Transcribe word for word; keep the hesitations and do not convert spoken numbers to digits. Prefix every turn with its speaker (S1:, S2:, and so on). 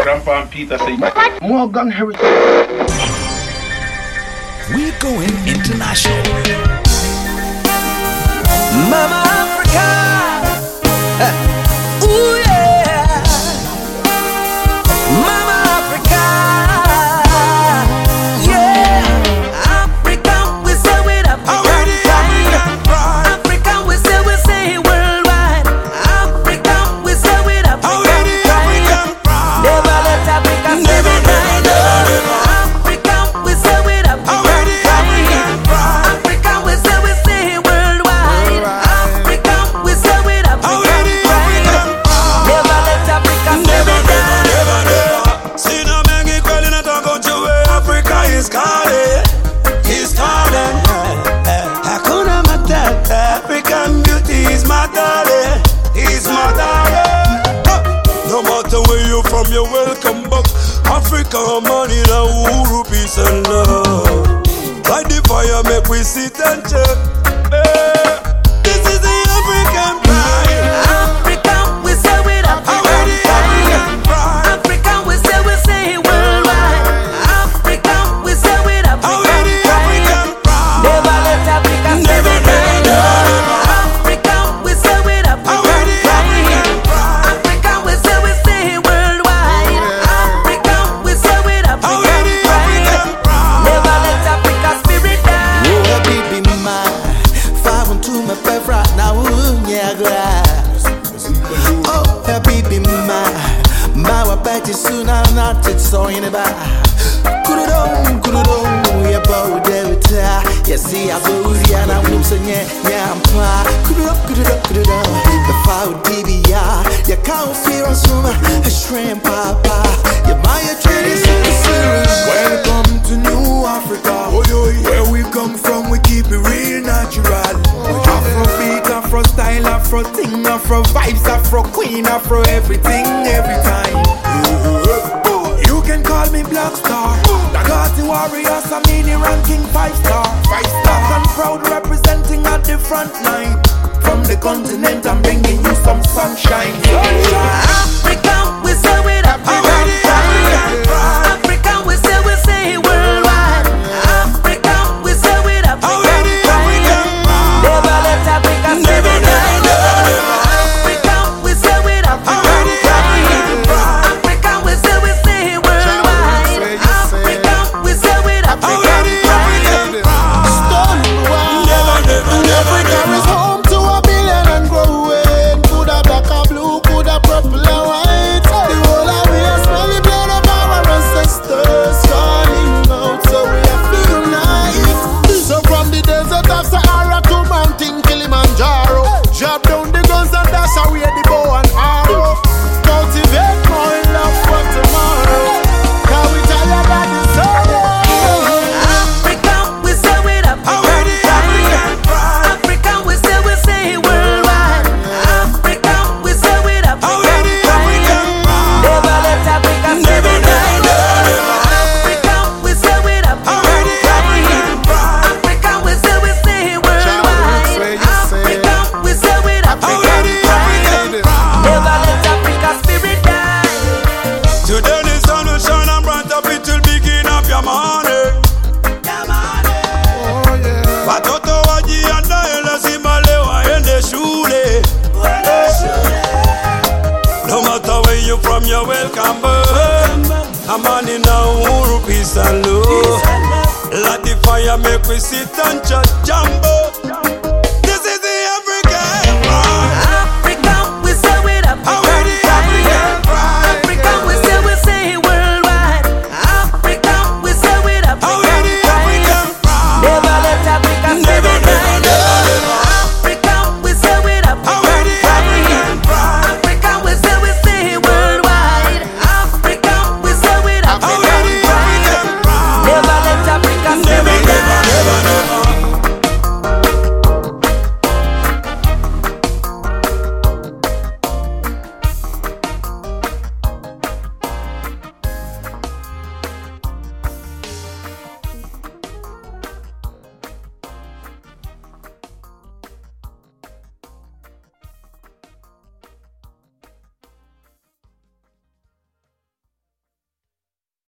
S1: Grandpa Peter say, Morgan Heritage.
S2: We're going international.
S3: Mama Africa. Ooh yeah. Mama Africa. Yeah. Africa, we say with African pride. Africa, we say, we say worldwide. Africa, we say with African pride. Never let Africa say we die. Africa, we say with African pride. Africa, we say, we say worldwide. Africa, we say with African pride. Never let Africa say we die.
S4: See no mengi kweli nataka ujue Africa is calling, is calling. Hakuna matata, African beauty is my darling, is my darling. No matter where you from, you're welcome back. Africa money, la uhuru, peace and love. By the fire make we sit and check. Eh, This is the African pride.
S3: Africa, we say with African pride. Africa, we say, we say worldwide. Africa, we say with African pride. Never let Africa say we die. Africa, we say with African pride. Africa, we say, we say worldwide. Africa, we say with African pride. Never let Africa spirit die.
S5: Oh, baby, my five one two, my favorite now, yeah, glass. Oh, baby, my my what bet is soon I'm not it's so in the bar. Could it on, could it on, we about there with her. Yeah, see, I go, yeah, and I'm so yeah, yeah, I'm fly. Could it up, could it up, could it up. The five D B R, you can't feel us from a shrimp, papa. Yeah, my tradition is serious. Welcome to New Africa. Where we come from, we keep it real natural. Afro beat, Afro style, Afro thing, Afro vibes, Afro queen, Afro everything, every time. You can call me Black Star. Dagati Warriors, I'm mini ranking five star. Five star and proud representing at the front line. From the continent, I'm bringing you some sunshine. Sunshine.
S3: Africa, we say with African pride. Africa, we say, we say worldwide. Africa, we say with African pride. Never let Africa say we die. Africa, we say with African pride. Africa, we say, we say worldwide. Africa, we say with African pride.
S4: Never, never, never,
S5: Africa
S4: never.
S5: is home to a billion and growing. Coulda black and blue, coulda purple and white. The whole of we are smelly blood of our ancestors calling out, so we have to unite. So from the desert of Sahara to Mountain Kilimanjaro, drop down the guns and dash away the bow and arrow. Cultivate more love for tomorrow. Can we tell you about the sorrow?
S3: Africa, we say with African pride. Africa, we say, we say worldwide. Africa, we say with African pride. Never let Africa say we die. Africa, we say with African pride. Africa, we say, we say worldwide. Africa, we say with African pride. Never let Africa spirit die.
S4: Today the sun will shine and bright up, it will begin up your morning. Watoto wajiandae lazima leo waende shule. No matter where you from, you're welcome back. Amani na uhuru, peace and love. Let the fire make we sit and chat jumbo.